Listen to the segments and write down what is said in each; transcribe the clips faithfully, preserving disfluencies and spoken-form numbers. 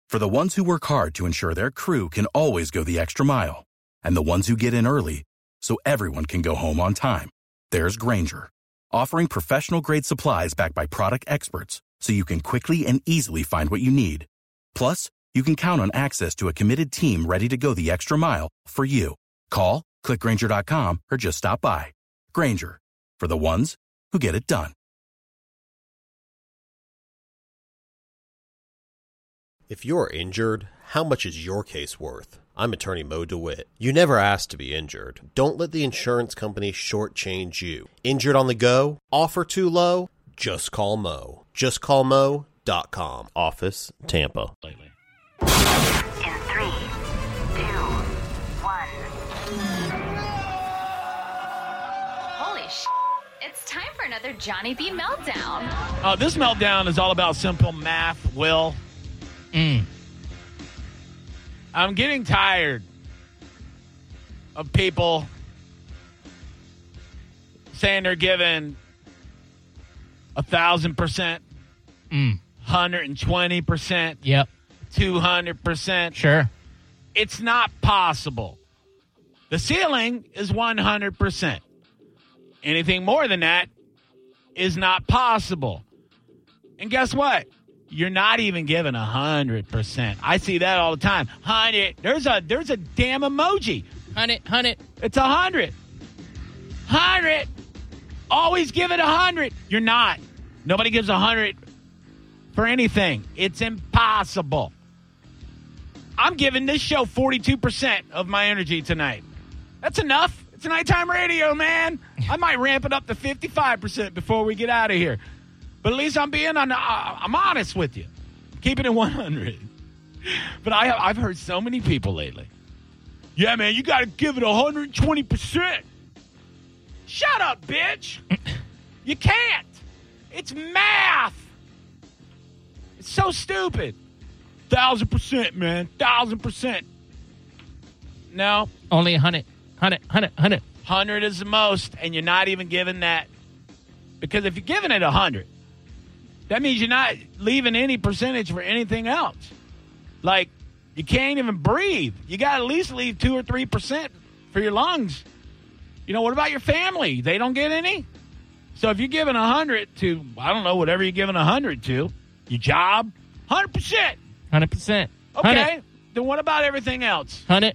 For the ones who work hard to ensure their crew can always go the extra mile, and the ones who get in early so everyone can go home on time, there's Grainger, offering professional-grade supplies backed by product experts so you can quickly and easily find what you need. Plus, you can count on access to a committed team ready to go the extra mile for you. Call, click Grainger dot com, or just stop by. Grainger, for the ones who get it done. If you're injured, how much is your case worth? I'm attorney Mo DeWitt. You never asked to be injured. Don't let the insurance company shortchange you. Injured on the go? Offer too low? Just call Mo. just call mo dot com. Office, Tampa. In three, two, one. Holy sh! It's time for another Johnny B meltdown. Uh, this meltdown is all about simple math, Will. Mm. I'm getting tired of people saying they're giving a thousand percent, Mm. one hundred twenty percent, Yep. two hundred percent. Sure. It's not possible. The ceiling is one hundred percent. Anything more than that is not possible. And guess what? You're not even giving one hundred percent. I see that all the time. one hundred. There's a there's a damn emoji. Hunt it, hunt it. It's one hundred. one hundred. Always give it one hundred. You're not. Nobody gives one hundred for anything. It's impossible. I'm giving this show forty-two percent of my energy tonight. That's enough. It's nighttime radio, man. I might ramp it up to fifty-five percent before we get out of here. But at least I'm being on. Uh, I'm honest with you, keeping it one hundred. But I, I've heard so many people lately. Yeah, man, you got to give it one hundred twenty percent. Shut up, bitch. You can't. It's math. It's so stupid. Thousand percent, man. Thousand percent. No. Only a hundred. Hundred, hundred, hundred. Hundred is the most, and you're not even giving that. Because if you're giving it a hundred, that means you're not leaving any percentage for anything else. Like, you can't even breathe. You got to at least leave two or three percent for your lungs. You know, what about your family? They don't get any? So if you're giving a hundred to, I don't know, whatever you're giving a hundred to, your job, hundred percent. Hundred percent. Okay. Then what about everything else? Hundred.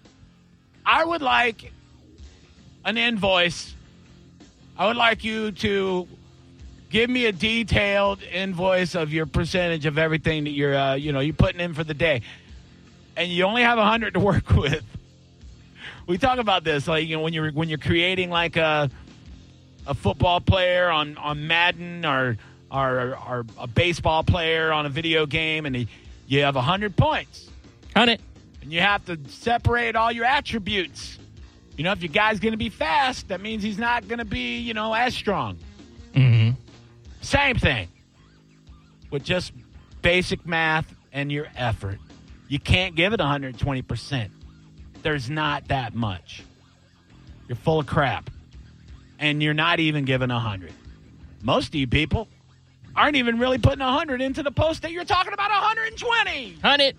I would like an invoice. I would like you to give me a detailed invoice of your percentage of everything that you're, uh, you know, you're putting in for the day, and you only have a hundred to work with. We talk about this, like, you know, when you're when you're creating like a a football player on, on Madden or, or or a baseball player on a video game, and you have a hundred points. Hundred. And you have to separate all your attributes. You know, if your guy's going to be fast, that means he's not going to be, you know, as strong. Mm-hmm. Same thing with just basic math and your effort. You can't give it one hundred twenty percent. There's not that much. You're full of crap. And you're not even giving one hundred. Most of you people aren't even really putting one hundred into the post that you're talking about one hundred twenty. Hundred.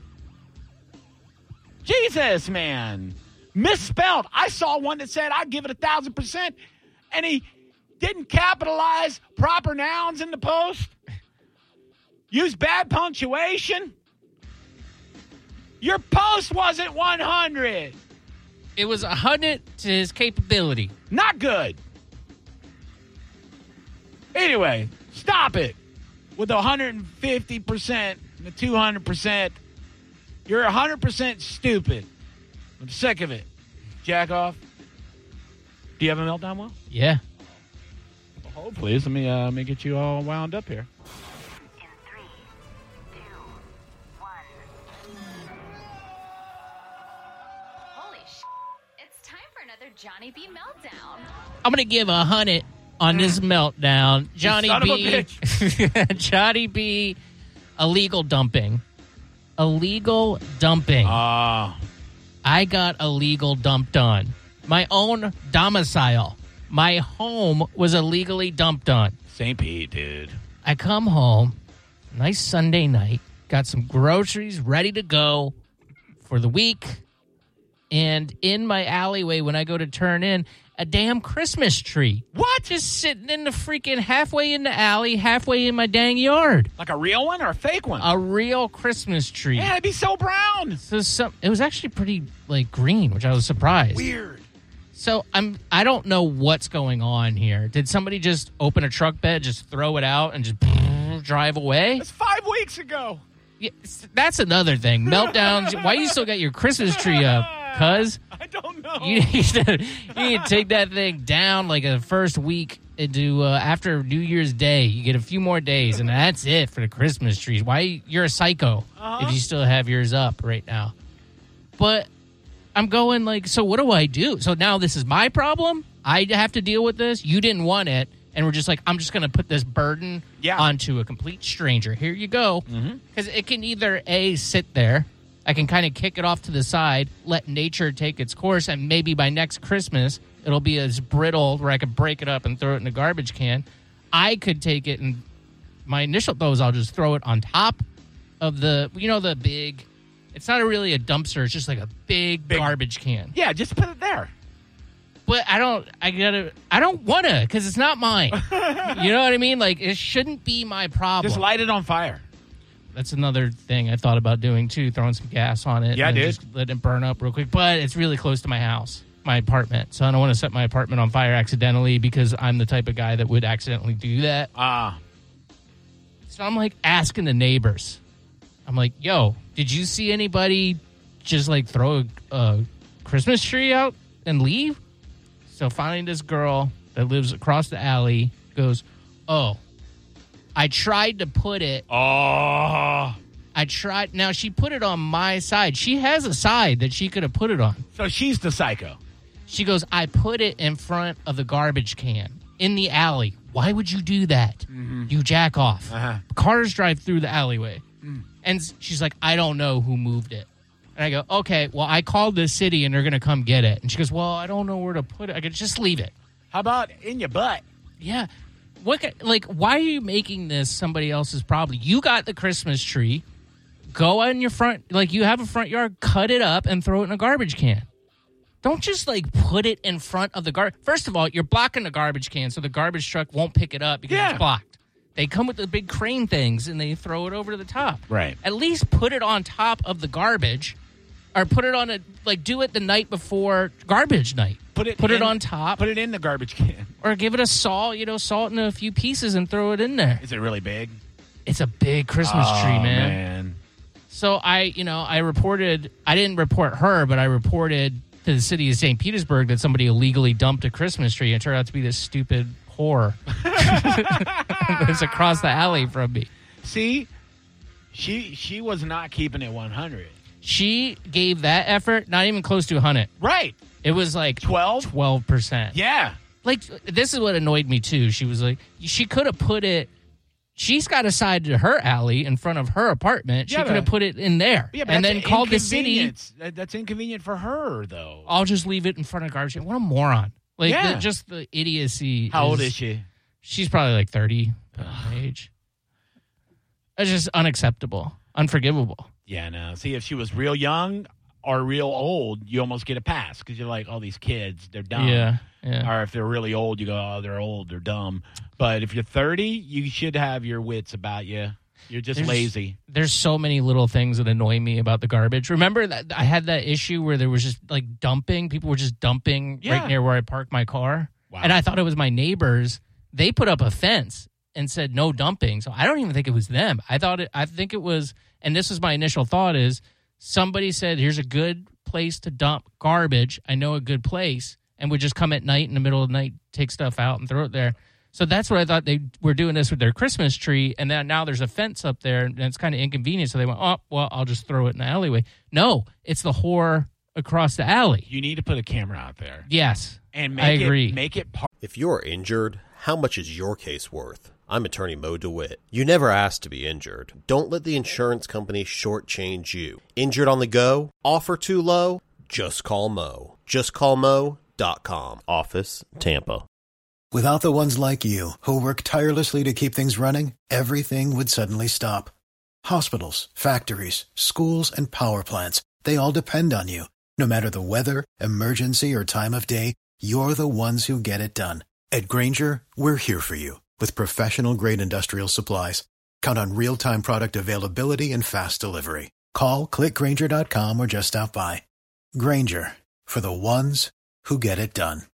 Jesus, man. Misspelled. I saw one that said I'd give it a thousand percent, and he didn't capitalize proper nouns in the post. Use bad punctuation. Your post wasn't one hundred. It was a hundred to his capability. Not good. Anyway, stop it with the one hundred fifty percent and the two hundred percent. You're one hundred percent stupid. I'm sick of it. Jack off. Do you have a meltdown, Will? Yeah. Well, hopefully. Let me, uh, let me get you all wound up here. In three, two, one. Holy sh! It's time for another Johnny B meltdown. I'm going to give a hundred on this meltdown. Johnny son of a B. bitch. Johnny B. Illegal dumping. Illegal dumping. Ah. Uh, I got illegal dumped on. My own domicile. My home was illegally dumped on. Saint Pete, dude. I come home, nice Sunday night, got some groceries ready to go for the week. And in my alleyway, when I go to turn in, a damn Christmas tree. What? Just sitting in the freaking halfway in the alley, halfway in my dang yard. Like a real one or a fake one? A real Christmas tree. Yeah, it'd be so brown. So some, it was actually pretty like green, which I was surprised. Weird. So I'm I don't know what's going on here. Did somebody just open a truck bed, just throw it out, and just drive away? That's five weeks ago. Yeah, that's another thing. Meltdowns. Why you still got your Christmas tree up? Cuz I don't know. you need to you need to take that thing down like a first week into uh, after New Year's Day. You get a few more days, and that's it for the Christmas trees. Why you're a psycho Uh-huh. if you still have yours up right now? But I'm going like, so what do I do? So now this is my problem. I have to deal with this. You didn't want it, and we're just like, I'm just going to put this burden Yeah. onto a complete stranger. Here you go, because it can either a sit there. I can kind of kick it off to the side, let nature take its course, and maybe by next Christmas, it'll be as brittle where I could break it up and throw it in a garbage can. I could take it, and my initial thought was I'll just throw it on top of the, you know, the big, it's not a really a dumpster, it's just like a big, Big- garbage can. Yeah, just put it there. But I don't, I gotta, I don't wanna, because it's not mine. You know what I mean? Like, it shouldn't be my problem. Just light it on fire. That's another thing I thought about doing, too, throwing some gas on it. Yeah, and dude. Just let it burn up real quick. But it's really close to my house, my apartment. So I don't want to set my apartment on fire accidentally because I'm the type of guy that would accidentally do that. Ah. So I'm, like, asking the neighbors. I'm like, yo, did you see anybody just, like, throw a, a Christmas tree out and leave? So finally this girl that lives across the alley goes, oh, I tried to put it Oh. I tried. Now, she put it on my side. She has a side that she could have put it on. So she's the psycho. She goes, I put it in front of the garbage can in the alley. Why would you do that? Mm-hmm. You jack off. Uh-huh. Cars drive through the alleyway. Mm. And she's like, I don't know who moved it. And I go, okay, well, I called the city and they're going to come get it. And she goes, well, I don't know where to put it. I go, just leave it. How about in your butt? Yeah. What? ca- Like, why are you making this somebody else's problem? You got the Christmas tree. Go in your front, like you have a front yard, cut it up and throw it in a garbage can. Don't just like put it in front of the garbage. First of all, you're blocking the garbage can, so the garbage truck won't pick it up because Yeah. it's blocked. They come with the big crane things and they throw it over to the top. Right. At least put it on top of the garbage, or put it on a like do it the night before garbage night. Put it put it in- on top, Put it in the garbage can. or give it a salt, you know, salt in a few pieces and throw it in there. Is it really big? It's a big Christmas oh, tree, man. man. So I, you know, I reported, I didn't report her, but I reported to the city of Saint Petersburg that somebody illegally dumped a Christmas tree and it turned out to be this stupid whore that's across the alley from me. See, she she was not keeping it one hundred. She gave that effort not even close to one hundred. Right. It was like twelve? twelve percent. Yeah. Like, this is what annoyed me, too. She was like, she could have put it, she's got a side to her alley in front of her apartment. She Yeah, could have but- put it in there. Yeah, but and that's then called the city. inconvenience. That- That's inconvenient for her, though. I'll just leave it in front of garbage. What a moron. Like, Yeah. the, just the idiocy. How old is she? She's probably like thirty, my age. It's just unacceptable, unforgivable. Yeah, no. See, if she was real young or real old, you almost get a pass because you're like, oh, these kids, they're dumb. Yeah, yeah. Or if they're really old, you go, oh, they're old, they're dumb. But if you're thirty, you should have your wits about you. You're just There's- lazy. There's so many little things that annoy me about the garbage. Remember that I had that issue where there was just like dumping. People were just dumping Yeah. right near where I parked my car. Wow. And I thought it was my neighbors. They put up a fence and said no dumping. So I don't even think it was them. I thought it, I think it was, and this was my initial thought is somebody said, here's a good place to dump garbage. I know a good place, and would just come at night in the middle of the night, take stuff out and throw it there. So that's what I thought they were doing this with their Christmas tree. And then now there's a fence up there and it's kind of inconvenient. So they went, oh, well, I'll just throw it in the alleyway. No, it's the whore across the alley. You need to put a camera out there. Yes. And make I agree. It, make it part. If you're injured, how much is your case worth? I'm attorney Mo DeWitt. You never asked to be injured. Don't let the insurance company shortchange you. Injured on the go? Offer too low? Just call Mo. just call mo dot com. Office, Tampa. Without the ones like you, who work tirelessly to keep things running, everything would suddenly stop. Hospitals, factories, schools, and power plants, they all depend on you. No matter the weather, emergency, or time of day, you're the ones who get it done. At Grainger, we're here for you with professional-grade industrial supplies. Count on real-time product availability and fast delivery. Call, click Grainger dot com, or just stop by. Grainger, for the ones who get it done.